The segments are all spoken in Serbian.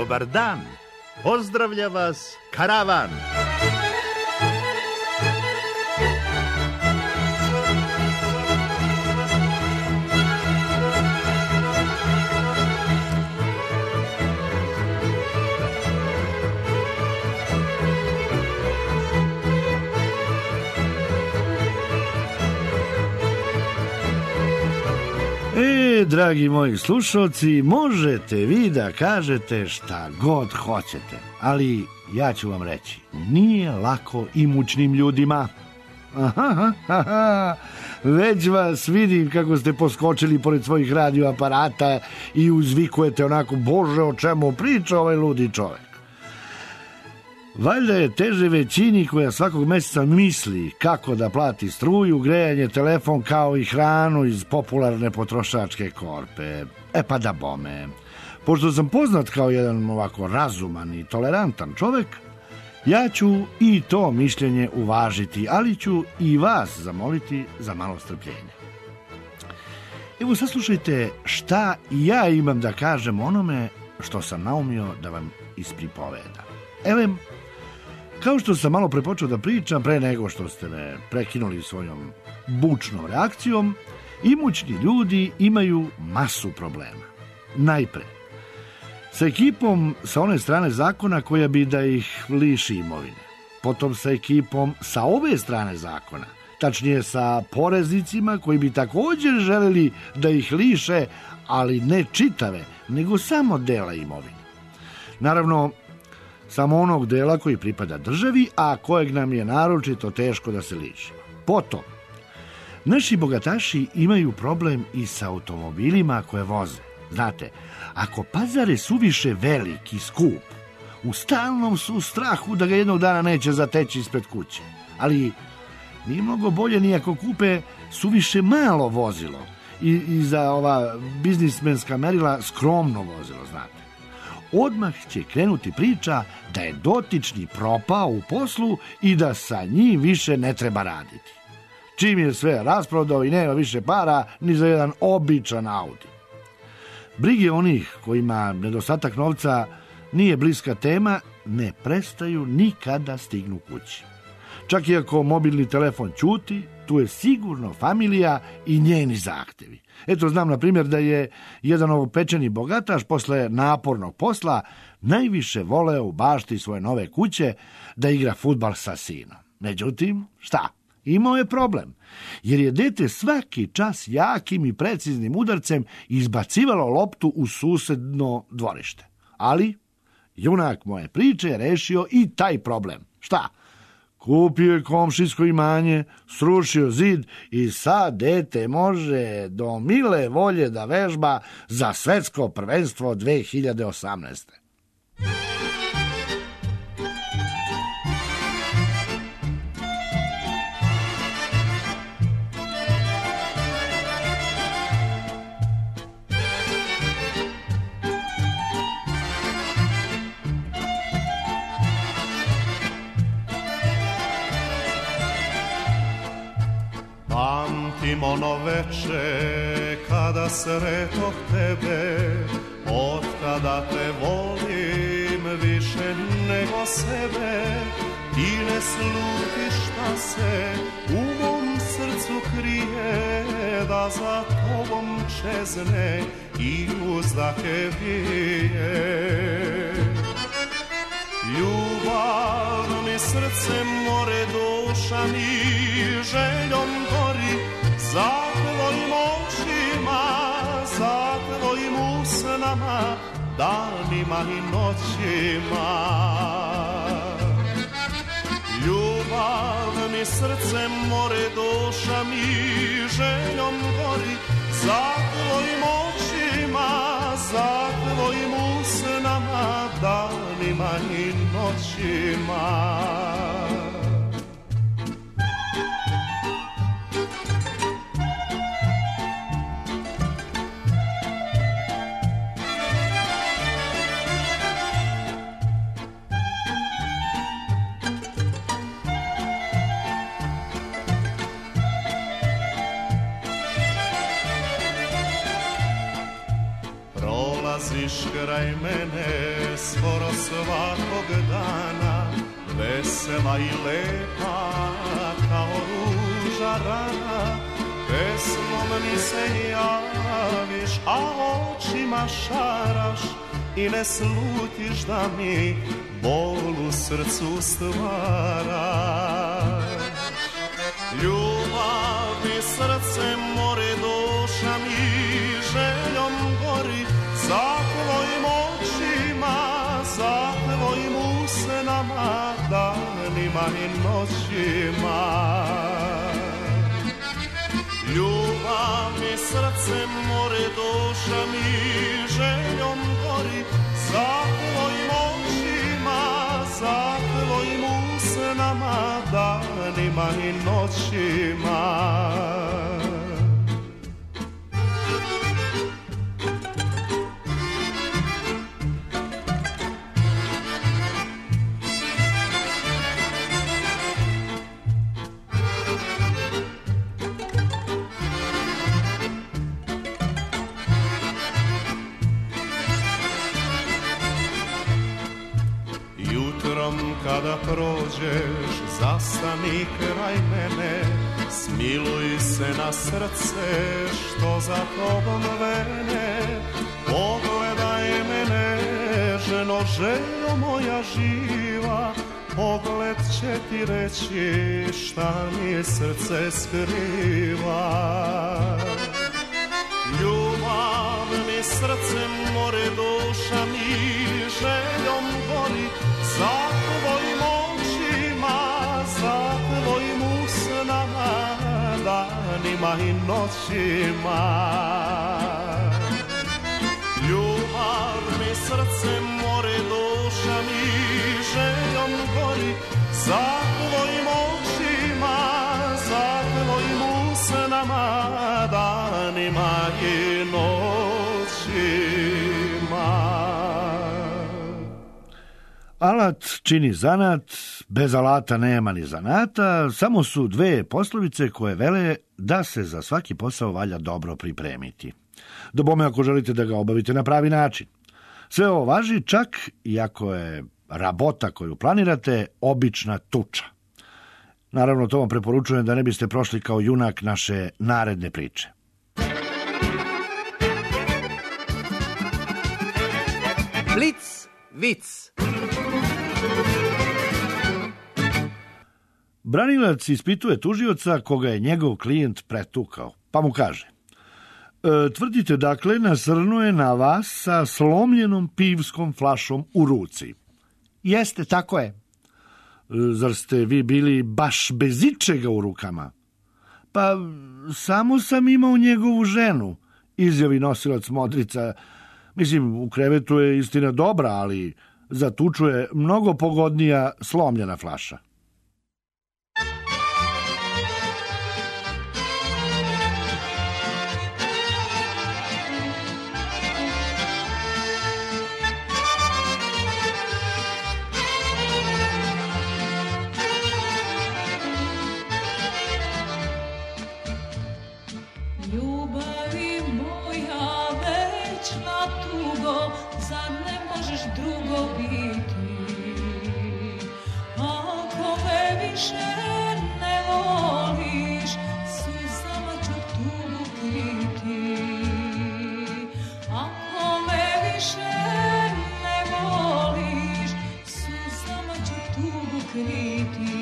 dobar dan. Pozdravlja vas Karavan. Dragi moji slušalci, možete vi da kažete šta god hoćete, ali ja ću vam reći, nije lako imućnim ljudima. Već vas vidim kako ste poskočili pored svojih radioaparata i uzvikujete onako, Bože, o čemu priča ovaj ludi čovek. Valjda je teže većini koja svakog meseca misli kako da plati struju, grejanje, telefon kao i hranu iz popularne potrošačke korpe. Pa da bome. Pošto sam poznat kao jedan ovako razuman i tolerantan čovek, ja ću i to mišljenje uvažiti, ali ću i vas zamoliti za malo strpljenja. Evo, saslušajte šta ja imam da kažem onome što sam naumio da vam ispripoveda. Evo, kao što sam malo prepočeo da pričam, pre nego što ste me prekinuli svojom bučnom reakcijom, imućni ljudi imaju masu problema. Najpre, sa ekipom sa one strane zakona koja bi da ih liši imovine. Potom sa ekipom sa ove strane zakona, tačnije sa poreznicima koji bi također želeli da ih liše, ali ne čitave, nego samo dela imovine. Naravno, samo onog dela koji pripada državi, a kojeg nam je naročito teško da se lišimo. Potom, naši bogataši imaju problem i sa automobilima koje voze. Znate, ako pazar je suviše velik i skup, u stalnom su strahu da ga jednog dana neće zateći ispred kuće. Ali nije mnogo bolje ni ako kupe suviše malo vozilo i za ova biznismenska merila skromno vozilo, znate. Odmah će krenuti priča da je dotični propao u poslu i da sa njim više ne treba raditi. Čim je sve rasprodao i nema više para ni za jedan običan Audi. Brige onih kojima nedostatak novca nije bliska tema ne prestaju nikada stignu kući. Čak i ako mobilni telefon ćuti, tu je sigurno familija i njeni zahtevi. Eto, znam, na primjer, da je jedan novopečeni bogataš posle napornog posla najviše voleo u bašti svoje nove kuće da igra fudbal sa sinom. Međutim, šta? Imao je problem, jer je dete svaki čas jakim i preciznim udarcem izbacivalo loptu u susedno dvorište. Ali junak moje priče je rešio i taj problem. Šta? Kupio je komšijsko imanje, srušio zid i sad dete može do mile volje da vežba za svetsko prvenstvo 2018. Pamtim ono veče kada sretoh tebe, od kada te volim više nego sebe. Ti ne slutiš šta se u mom srcu krije, da za tobom čezne i uzdahe vije. Ljubav mi srce more, duša mi željom gori, za tvojim očima, za tvojim usnama, danima i noćima. Ljubav mi srce more, duša mi željom gori, za tvojim očima, za tvojim usnama, danima i noćima. prolaziš kraj mene skoro svakog dana, vesela i lepa kao ruža rana, pesmom mi se javiš, a očima šaraš i ne slutiš da mi bol u srcu stvaraš. Ljubav mi srce more, duša mi željom gori, za tvojim očima, za tvojim usnama, danima i noćima. Ljubav mi srce more, duša mi željom gori, za tvojim očima, za tvojim usnama, danima i noćima. Kada prođeš, zastani kraj mene, smiluj se na srce što za tobom vene. Pogledaj mene, ženo, željo moja živa, pogled će ti reći šta mi srce skriva. Ljubav mi srce more, duša mi željom gori, za tvojim očima, za tvojim usnama, danima i noćima. Ljubav mi srce more, duša mi željom gori, za tvojim očima, za tvojim usnama, danima i noćima. Alat čini zanat, bez alata nema ni zanata, samo su dve poslovice koje vele da se za svaki posao valja dobro pripremiti. Dobome ako želite da ga obavite na pravi način. Sve ovo važi čak i ako je rabota koju planirate obična tuča. Naravno, to vam preporučujem da ne biste prošli kao junak naše naredne priče. Blic, vic. Branilac ispituje tužioca koga je njegov klijent pretukao, pa mu kaže: tvrdite dakle nasrnuo na vas sa slomljenom pivskom flašom u ruci. Jeste, tako je. Zar ste vi bili baš bez ičega u rukama? Pa samo sam imao njegovu ženu, izjavi nosilac modrica. Mislim, u krevetu je istina dobra, ali za tuču je mnogo pogodnija slomljena flaša. Ljubavi moja večna tugo, zar ne možeš drugo biti? Ako me više ne voliš, suzama ću tugu kriti. Ako me više ne voliš, suzama ću tugu kriti.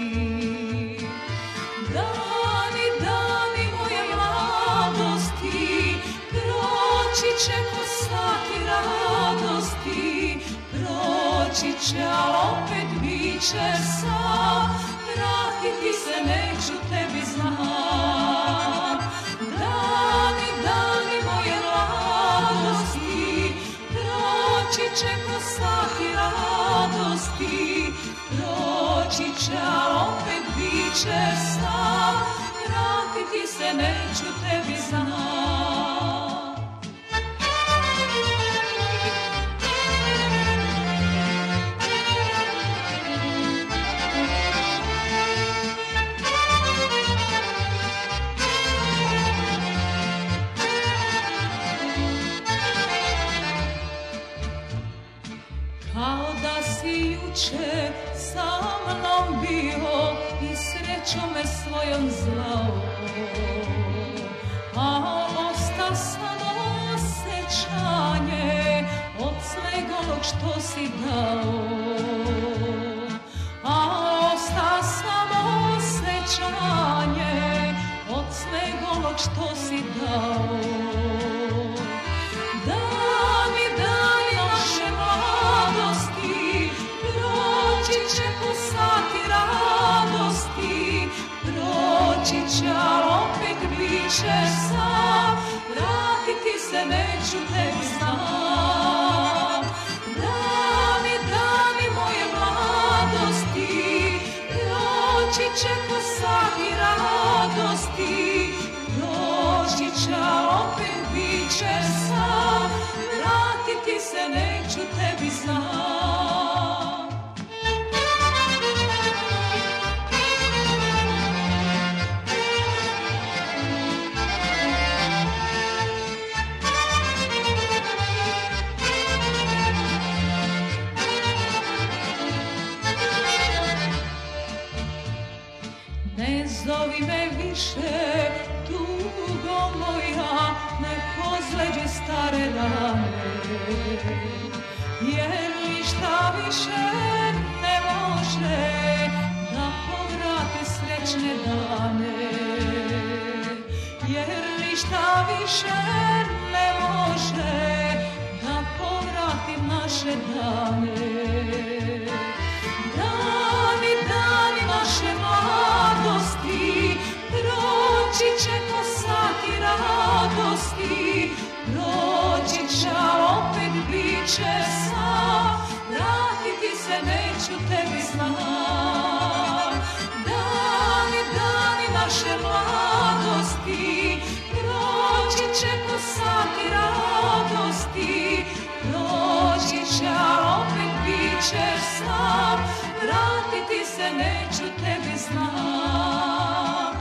Dani, dani moje mladosti, proći će ko sati radosti, proći će, al opet bit će sam, vratiti se neću, tebi znam. Dani, dani moje mladosti, proći će ko sati radosti, proći će, al opet bit će sam, vratiti se neću, tebi znam. juče sa mnom bio i srećom me svojom zvao, a osta samo sećanje od svega onog što si dao, a osta samo sećanje od svega onog što si dao. Dani naše mladosti, proći će ko sati radosti, proći će, al opet bit će sam, vratiti se neću, tebi znam. Dani moje mladosti, proći će ko sati radosti, proći će, al opet bit će sam, vratiti se neću, tebi znam. Ne zovi me više, tugo moja, ne pozleđi stare rane, jer ništa više ne može da povrate srećne dane, jer ništa više ne može da povrati naše dane. Dani naše mladosti, proći će ko sati radosti, proći će, al opet bit će sam, vratiti se neću, tebi znam. Dani naše mladosti, proći će ko sati radosti, proći će, al opet bit će sam, vratiti se neću, tebi znam.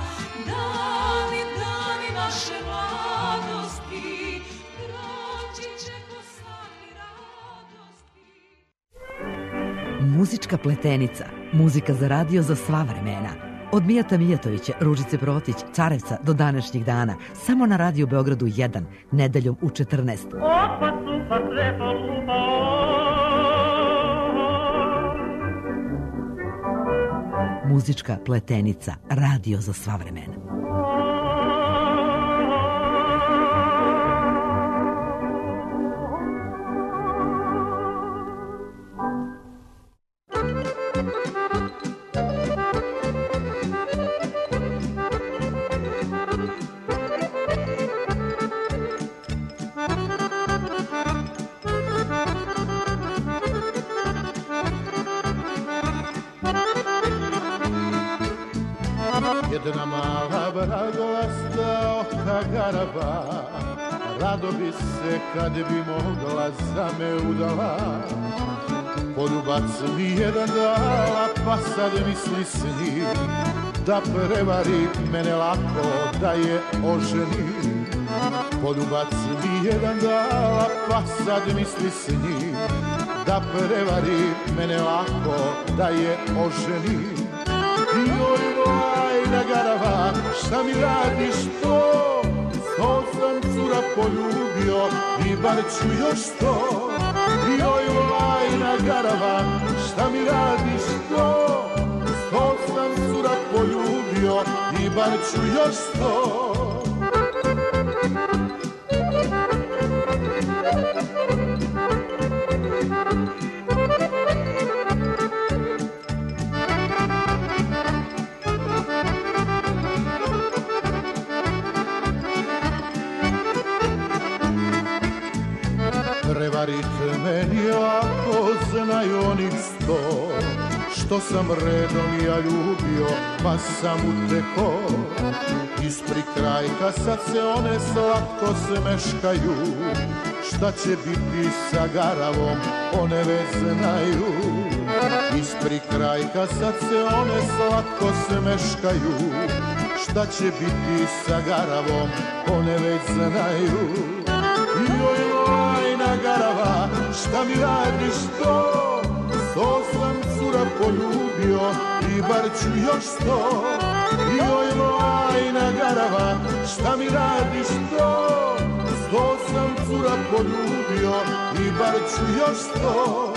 Dani naše mladosti, proći će ko sati radosti. Muzička pletenica, muzika za radio za sva vremena. Od Mijata Mijatovića, Ružice Protić, Carevca do današnjih dana, samo na Radio Beogradu 1, nedeljom u 14. Opa, supa, sveto, lupa, Muzička pletenica, radio za sva vremena. Jedna mala vragolasta oka garaba, rado bi se kad bi mogla za me udala. Poljubac mi jedan dala, pa sad misli s njim da prevari mene lako, da je oženi. Poljubac mi jedan dala, pa sad misli s njim da prevari mene lako, da je oženi. Joj, vajna garava, šta mi radiš to? Sto sam cura poljubio i bar ću još to. Joj, vajna garava, šta mi radiš to? Sto sam cura poljubio i bar ću još to. Prevarite meni ako znaju onih 100 što sam redom ja ljubio, pa sam uteko. Ispred krajka sad se one slatko smeškaju, šta će biti sa garavom, one već znaju. Ispred krajka sad se one slatko smeškaju, šta će biti sa garavom, one već znaju. Joj, vajna garava, šta mi radiš to? Sto sam poljubio i bar ću još 100. Joj lajna garava, šta mi radiš to? 100 sam cura poljubio i bar ću još 100.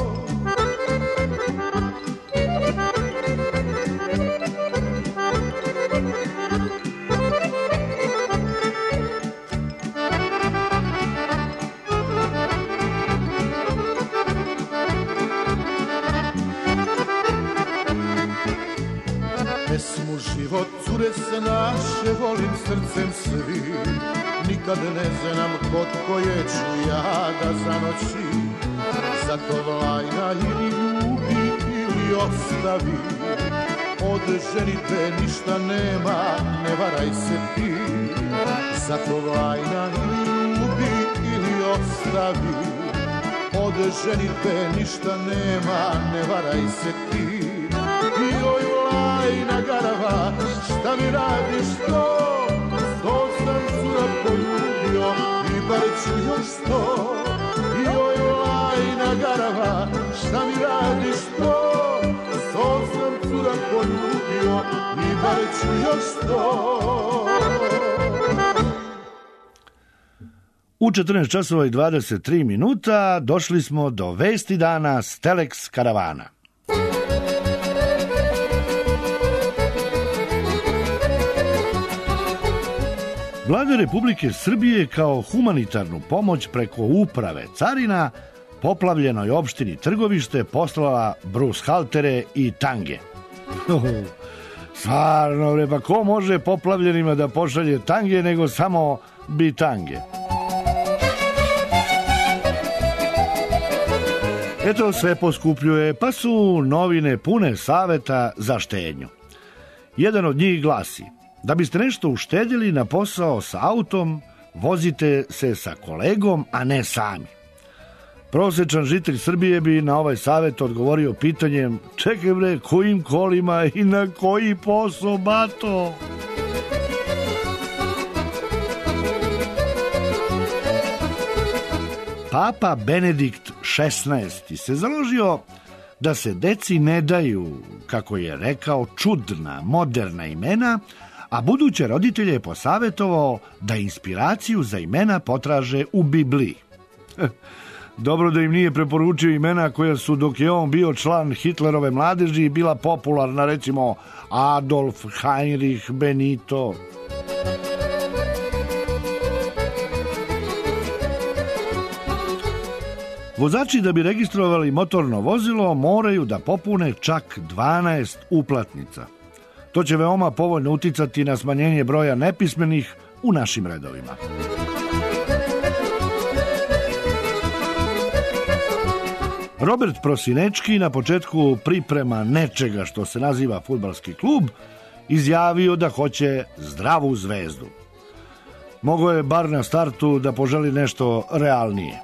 Pesmu život cure se naše volim srcem svi. Nikad ne znam kod koje ću ja da zanoći. Zato Vlajna ili ljubi ili ostavi. Od ženite ništa nema, ne varaj se ti. Zato Vlajna ili ljubi ili ostavi. Od ženite ništa nema, ne varaj se ti. Joj Vlajna garava, šta mi radiš to? 100 sam cura poljubio i bar ću još 100. Joj Vlajna garava, šta mi radiš to? 100 sam cura poljubio i bar ću još 100. U 14 časova i 23 minuta došli smo do vesti dana s Telex karavana. Vlada Republike Srbije kao humanitarnu pomoć preko uprave carina poplavljenoj opštini Trgovište poslala brushaltere i tange. Stvarno, pa ko može poplavljenima da pošalje tange nego samo bitange? Eto, sve poskupljuje, pa su novine pune saveta za štednju. Jedan od njih glasi: da biste nešto uštedili na posao sa autom, vozite se sa kolegom, a ne sami. Prosječan žitelj Srbije bi na ovaj savjet odgovorio pitanjem: čekaj bre, kojim kolima i na koji posao, bato? Papa Benedikt XVI se založio da se deci ne daju, kako je rekao, čudna, moderna imena, a buduće roditelje je posavjetovao da inspiraciju za imena potraže u Bibliji. Dobro da im nije preporučio imena koja su, dok je on bio član Hitlerove mladeži, bila popularna, recimo Adolf, Heinrich, Benito. Vozači da bi registrovali motorno vozilo moraju da popune čak 12 uplatnica. To će veoma povoljno uticati na smanjenje broja nepismenih u našim redovima. Robert Prosinečki na početku priprema nečega što se naziva fudbalski klub izjavio da hoće zdravu zvezdu. Mogao je bar na startu da poželi nešto realnije.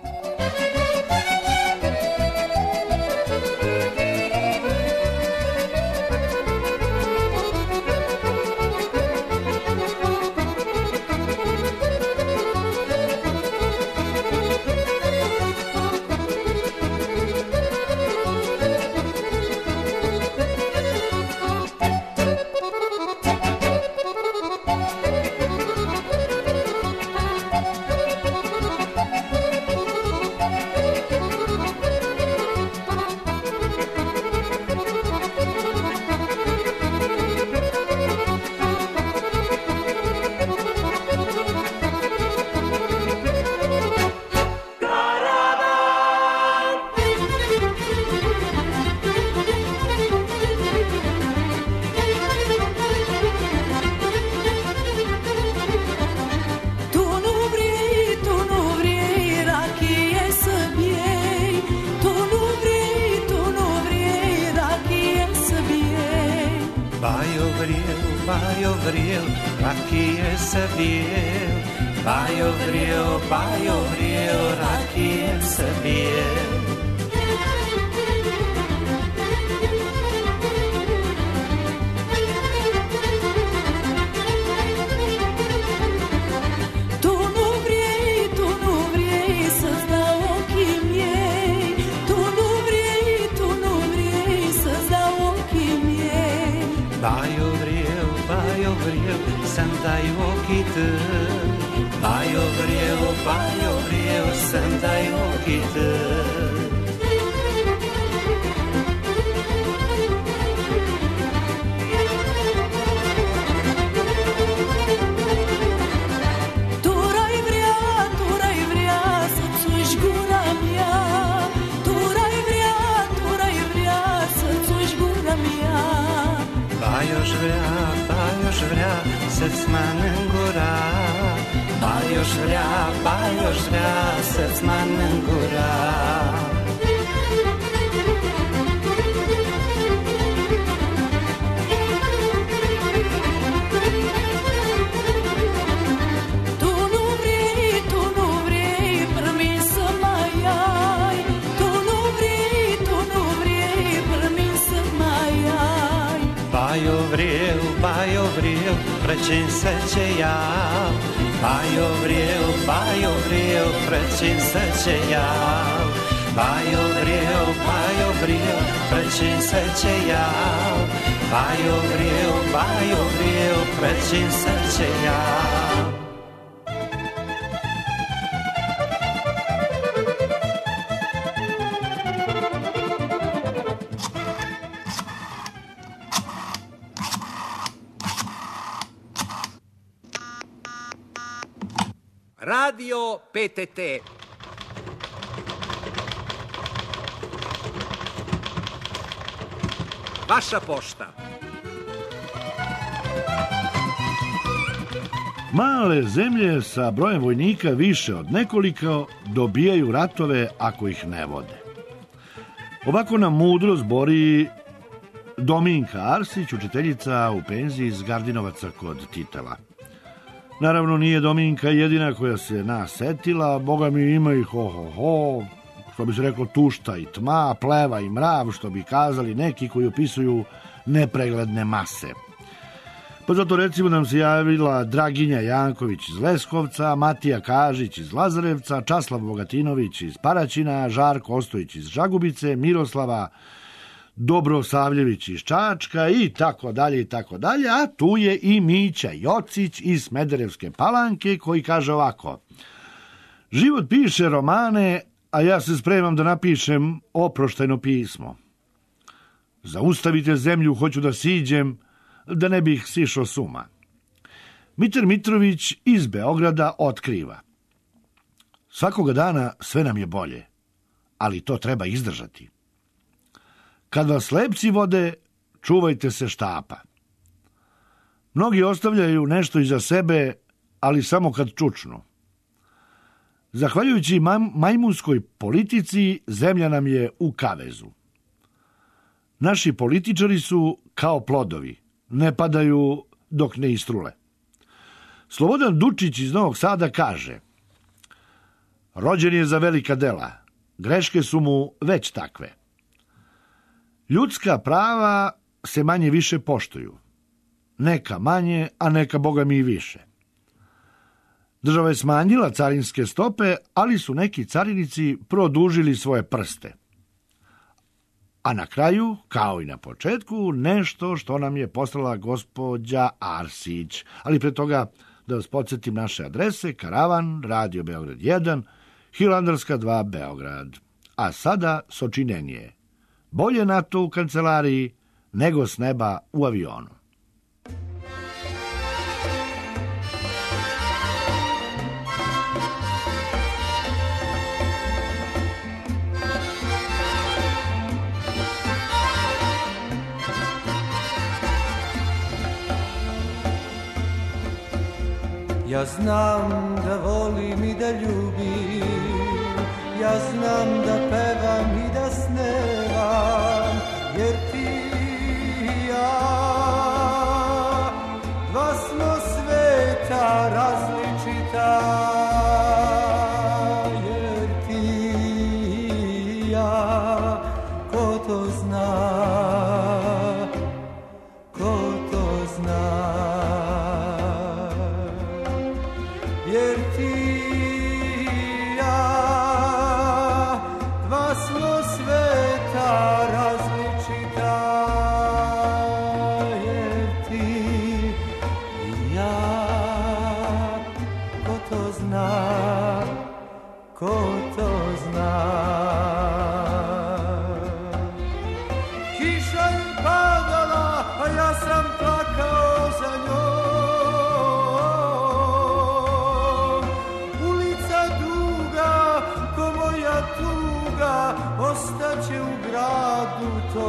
Bajo vrijel, rakije se bijel. Sazdao okite Bajo vrijeo sem daj okite Bajoš vrja, src manen gora Bajoš vrja, src manen gora Bajo vriju, prećin se će ja Bajo vriju, prećin se će ja Bajo vriju, prećin se će ja Bajo vriju, prećin se će ja Radio PTT. Vaša pošta. Male zemlje sa brojem vojnika više od nekoliko dobijaju ratove ako ih ne vode. Ovako nam mudro zbori Dominka Arsić, učiteljica u penziji iz Gardinovaca kod Titela. Naravno, nije Dominka jedina koja se nas setila, boga mi ima ih što bi se reklo tušta i tma, pleva i mrav, što bi kazali neki koji opisuju nepregledne mase. Pa zato recimo nam se javila Draginja Janković iz Leskovca, Matija Kažić iz Lazarevca, Časlav Bogatinović iz Paraćina, Žarko Ostojić iz Žagubice, Miroslava Dobrosavljević iz Čačka i tako dalje, a tu je i Mića Jocić iz Smederevske Palanke koji kaže ovako: život piše romane, a ja se spremam da napišem oproštajno pismo. Zaustavite zemlju, hoću da siđem, da ne bih sišao s uma. Mitar Mitrović iz Beograda otkriva: svakoga dana sve nam je bolje, ali to treba izdržati. Kad vas lepci vode, čuvajte se štapa. Mnogi ostavljaju nešto iza sebe, ali samo kad čučnu. Zahvaljujući majmunskoj politici, zemlja nam je u kavezu. Naši političari su kao plodovi, ne padaju dok ne istrule. Slobodan Dučić iz Novog Sada kaže: rođen je za velika dela, greške su mu već takve. Ljudska prava se manje više poštuju. Neka manje, a neka boga mi i više. Država je smanjila carinske stope, ali su neki carinici produžili svoje prste. A na kraju, kao i na početku, nešto što nam je poslala gospođa Arsić. Ali pre toga da vas podsjetim naše adrese: Karavan, Radio Beograd 1, Hilandarska 2, Beograd. A sada sočinenje: bolje NATO u kancelariji nego s neba u avionu. Ja znam da volim i da ljubim, ja znam da pevam i da snevam, jer ti i ja, dva smo sveta različita, jer ti i ja, ko to zna, ko to zna. Jer ti i ja, ko to zna. Kiša je padala, a ja sam plakao za njom. Ulica duga, ko moja tuga, ostaće u gradu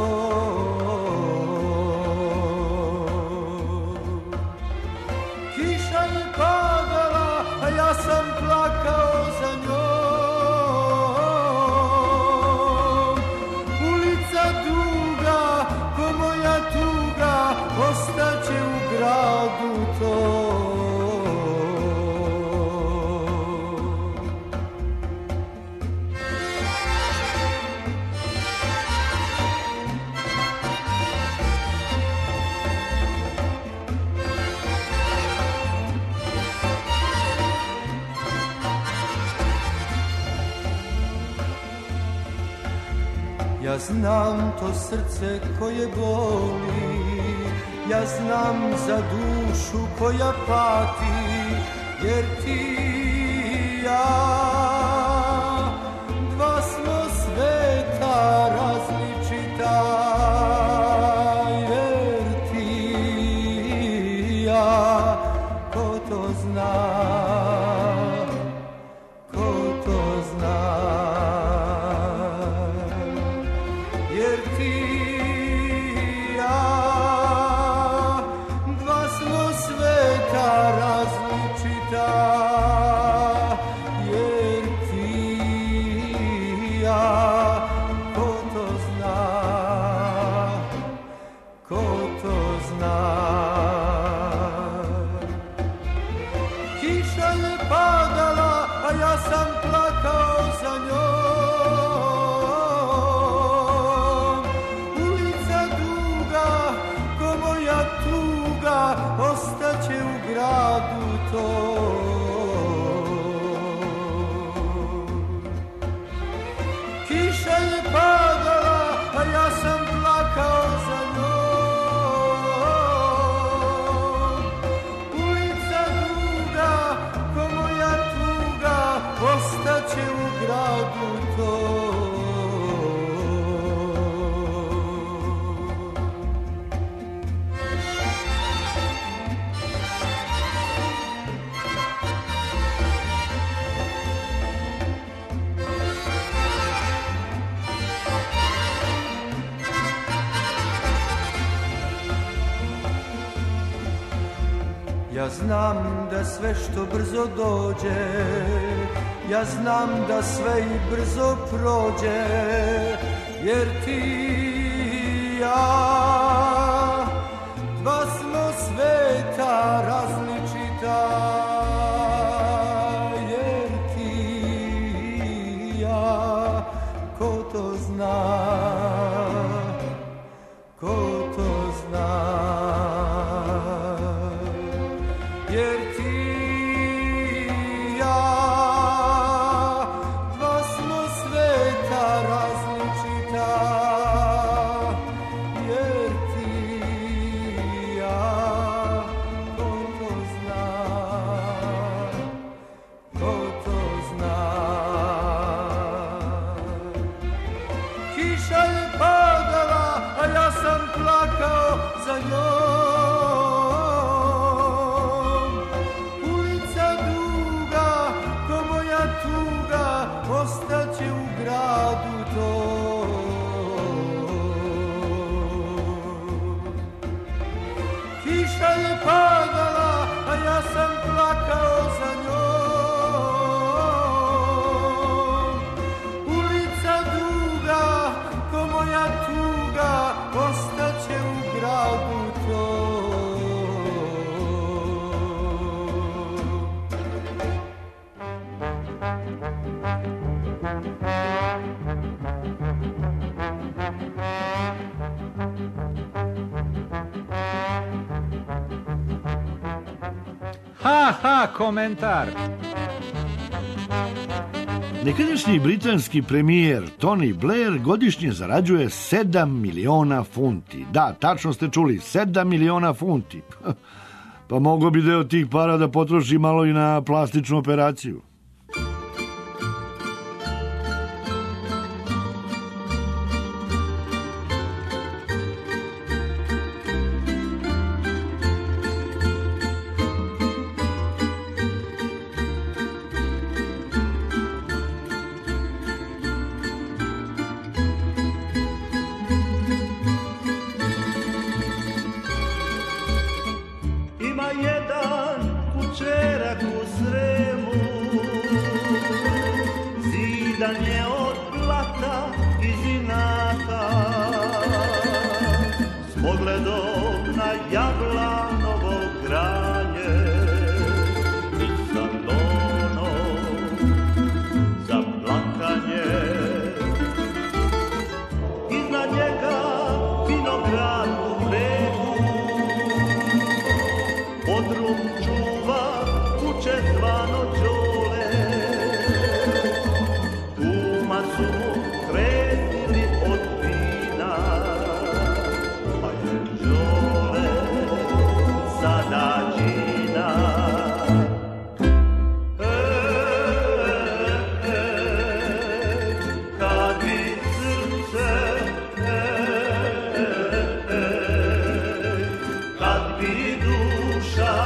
tom. Kiša je padala, a ja sam plakao za njom. Ulica duga, ko moja tuga, ostaće u gradu tom. Ja znam to srce koje boli, ja znam za dušu koja pati, jer ti i ja, dva smo sveta različita, jer ti i ja, ko to zna, ko to zna. Jer ti i ja, dva smo sveta različita, jer ti i ja, ko to zna, ko to zna. Kiša je padala, a ja sam plakao za njom. Ostaće u gradu tom. Kiša je padala, a ja sam plakao za njom. Ulica duga, ko moja tuga, ostaće u gradu tom. Ja znam da sve što brzo dođe, ja znam da sve i brzo prođe, jer ti i ja, dva smo sveta različita, jer ti i ja, ko to zna, ko to zna. Jer ti i ja, dva smo sveta različita, jer ti i ja, ko to zna, ko to zna. Kiša je padala, a ja sam plakao za njom. Ostaće u gradu tom. Kiša je padala, a ja sam plakao za njom. Ulica duga, ko moja tuga, ostaće u gradu tom. Ha, komentar. Nekadašnji britanski premijer Tony Blair godišnje zarađuje 7 miliona funti. Da, tačno ste čuli, 7 miliona funti. Pa mogo bi deo tih para da potroši malo i na plastičnu operaciju. zidan je od blata i zinata, s pogledom na Jablanovo granje i sandonom za plakanje. Iznad njega vinograd u vregu, podrum čuva kuće zvano Đole. Kuma su mu kretili od vina, pa je Đole sada džina. Kad bi srce, kad bi duša,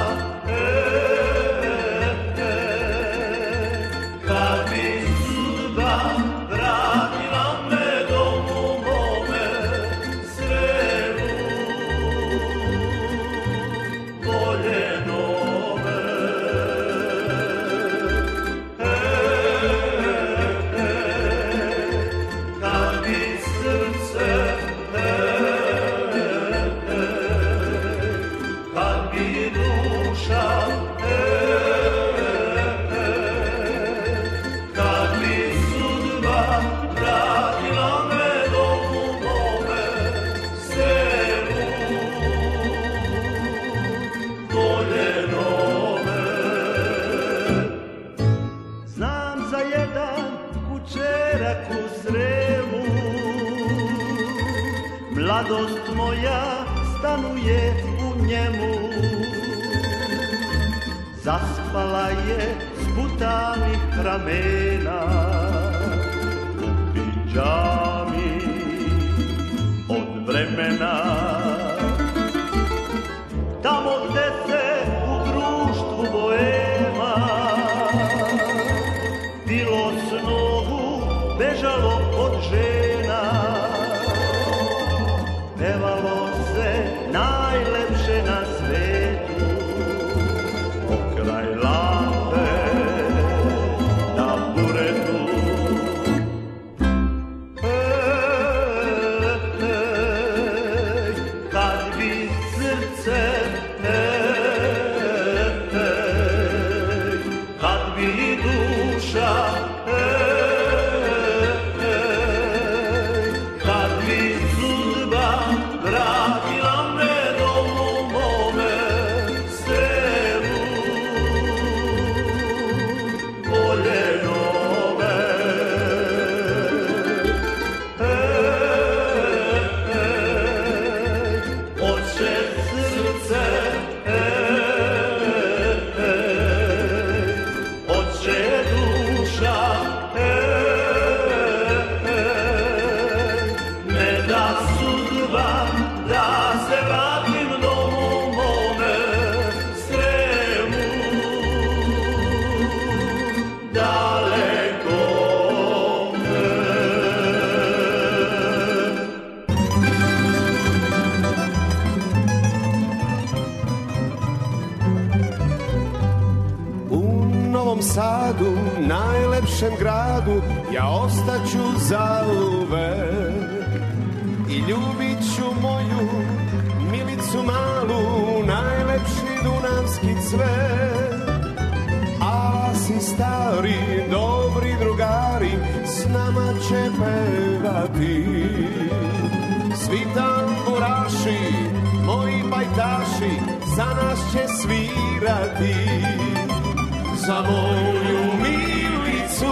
kad bi sudba vratila me domu mome Sremu voljenome. Kad bi srce, kad bi duša, kad bi sudba vratila me domu mome Sremu voljenome. Znam za jedan kućerak u Sremu, mladost moja stanuje u njemu. Zaspala je sputanih ramena u pidžami od vremena. Tamo gde se u društvu boema bilo s nogu bežalo od žena, pevalo se najlepše na svetu, pokraj lampe na buretu. Kad bi srce, kad bi duša, kad bi sudba vratila me domu mome Sremu voljenome. Oće srce, oće duša, ne da sudba da se vratim domu mome Sremu daleko. U Novom Sadu, najlepšem gradu, ja ostaću zauvek i ljubit ću moju Milicu malu, najlepši dunavski cvet. A si stari, dobri drugari, s nama će pevati. Svi tamburaši, moji pajtaši, za nas će svirati. Za moju Milicu,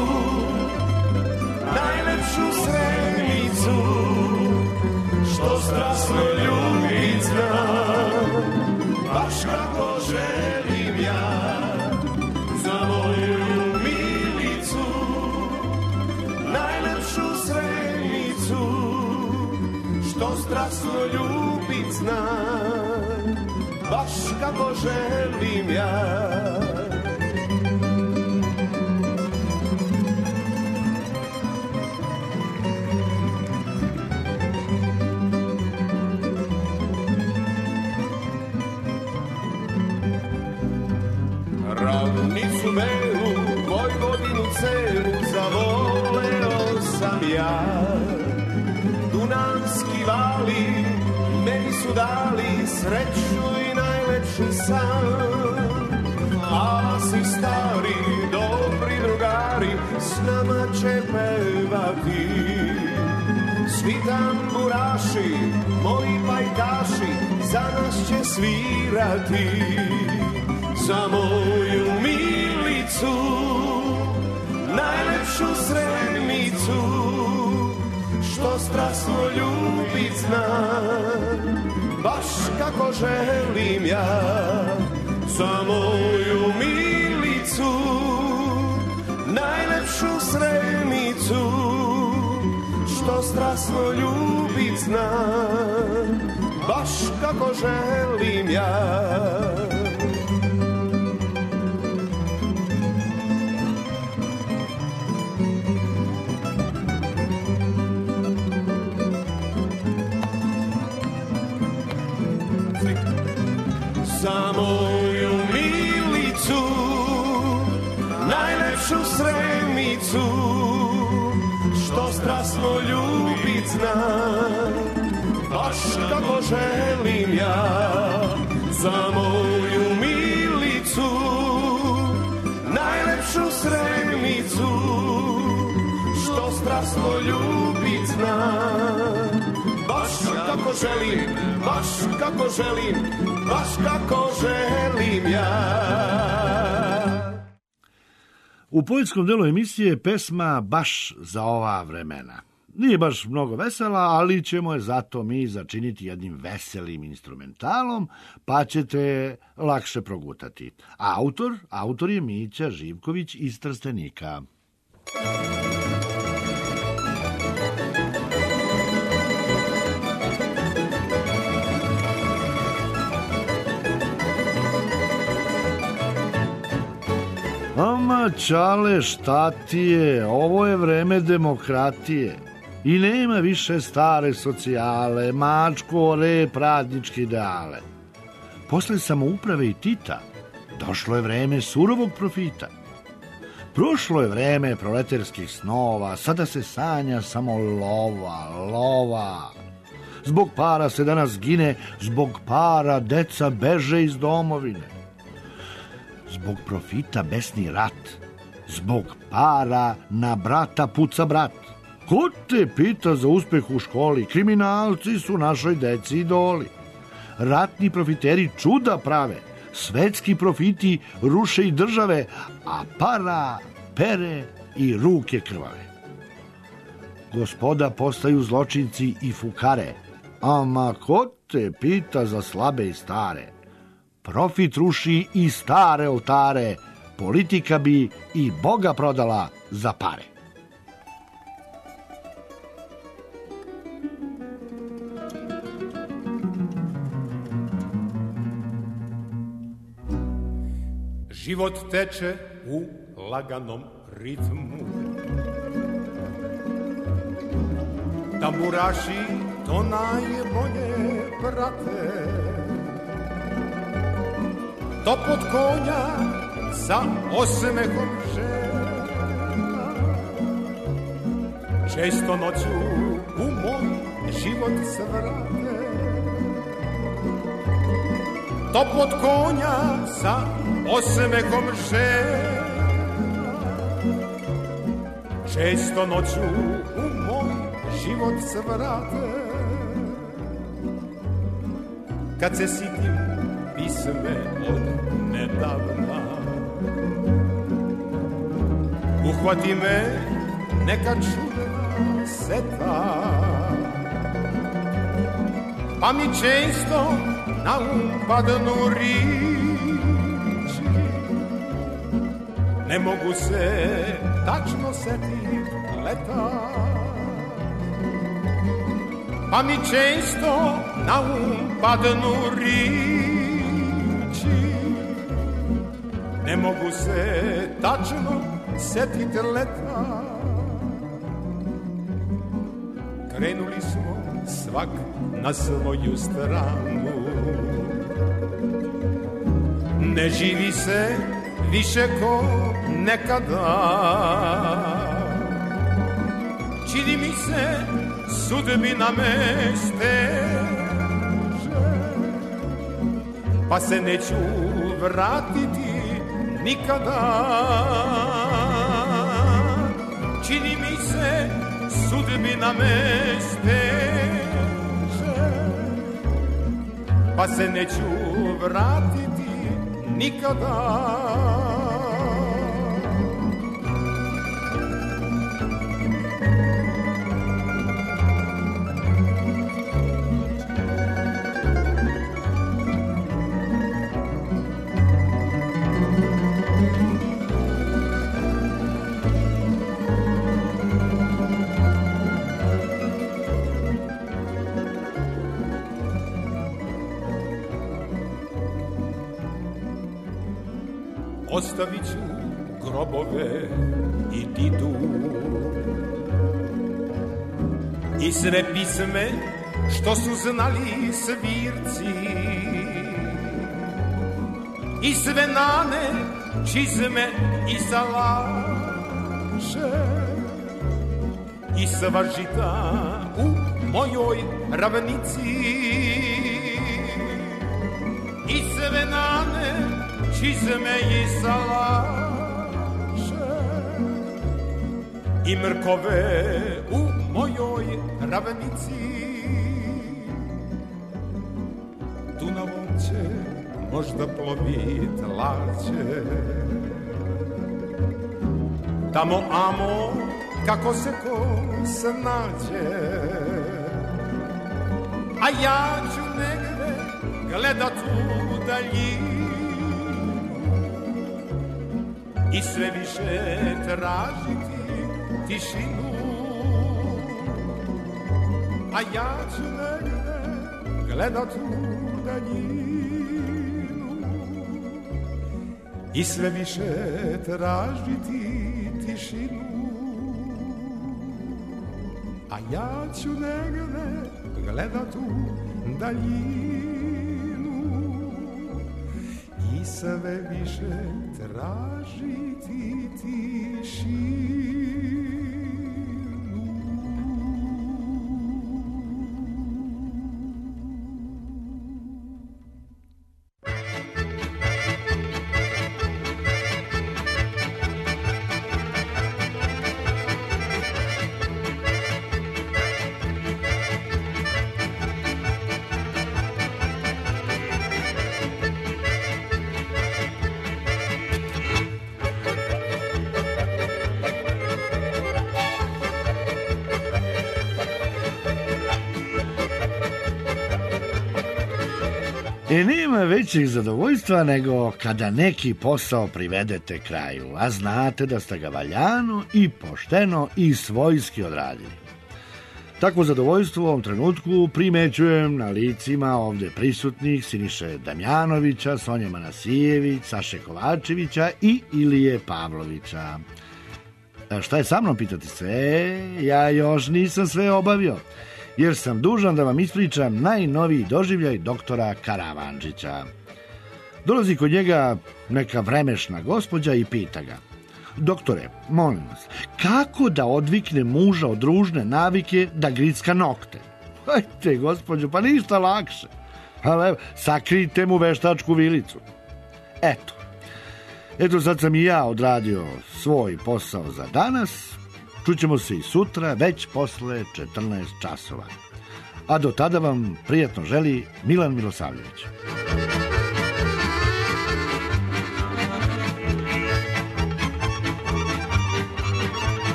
najlepšu Sremicu, što strasno ljubit znam, baš kako želim ja. Za moju Milicu, najlepšu Sremicu, što strasno ljubit znam, baš kako želim ja. Ravnicu Belu, Vojvodinu celu zavole ja. Dunavski vali meni su dali sreću i najlepši san. A si stari, dobri drugari, s nama će pevati. Svi tamburaši, moji pajtaši, za nas će svirati. Za moju Milicu, najlepšu Sremicu, što strasno ljubit zna, baš kako želim ja. Za moju Milicu, najlepšu Sremicu, što strasno ljubit zna, baš kako želim ja. Za moju Milicu, najlepšu Sremicu, što strasno ljubit zna, baš kako želim ja. Za moju Milicu, najlepšu Sremicu, što strasno ljubit zna, baš kako želim, baš kako želim, baš kako želim ja. U poetskom delu emisije pesma baš za ova vremena. Nije baš mnogo vesela, ali ćemo je zato mi začiniti jednim veselim instrumentalom, pa ćete lakše progutati. Autor je Mića Živković iz Trstenika. Ama, čale, šta ti je? Ovo je vreme demokratije. I nema više stare socijale, mačko, rep, radničke ideale. Posle samouprave i Tita, došlo je vreme surovog profita. Prošlo je vreme proleterskih snova, sada se sanja samo lova. Zbog para se danas gine, zbog para deca beže iz domovine. Zbog profita besni rat, zbog para na brata puca brat. Ko te pita za uspeh u školi? Kriminalci su našoj deci idoli. Ratni profiteri čuda prave, svetski profiti ruše i države, a para pere i ruke krvave. Gospoda postaju zločinci i fukare, ama ko te pita za slabe i stare? Profit ruši i stare oltare, politika bi i Boga prodala za pare. Život teče u laganom ritmu, tamburaši to najbolje prate. Topot konja sa osmehom žena često noću u moj život svrate. Topot konja sa osmehom žena često noću u moj život svrate. Kad se sitim pisme od nedavna, uhvati me neka čudna seta, pa mi često na um padnu riči, ne mogu se tačno setit leta, pa mi često na um padnu riči, ne mogu se tačno setit leta. Krenuli smo svak na svoju stranu, ne živi se više ko nekada. čini mi se sudbina me steže, pa se neću vratiti nikada. Čini mi se sudbina me steže, pa se neću vratiti nikada. Ostavit ću grobove i didu i sve pisme što su znali svirci i sve nane, čizme i salaše i sva žita u mojoj ravnici i sve nane, čizme i salaše i mrkove u mojoj ravnici. Dunavom će možda plovit lađe, tamo amo kako se ko snađe, a ja ću negde gledat u daljinu i sve više tražiti tišinu, a ja ću negde gledat u daljinu i sve više tražiti tišinu, a ja ću negde gledat u daljinu i sve više tražiti tišinu. Nema većeg zadovoljstva nego kada neki posao privedete kraju, a znate da ste ga valjano i pošteno i svojski odradili. Takvo zadovoljstvo u ovom trenutku primećujem na licima ovde prisutnih Siniše Damjanovića, Sonje Manasijević, Saše Kovačevića i Ilije Pavlovića. Šta je sa mnom, pitate se? Ja još nisam sve obavio, jer sam dužan da vam ispričam najnoviji doživljaj doktora Karavandžića. Dolazi kod njega neka vremešna gospođa i pita ga: doktore, molim vas, kako da odvikne muža od ružne navike da gricka nokte? Ajte, gospođo, pa ništa lakše. Ali evo, sakrijte mu veštačku vilicu. Eto, sad sam i ja odradio svoj posao za danas. Čućemo se i sutra, već posle 14 časova. A do tada vam prijatno želi Milan Milosavljević.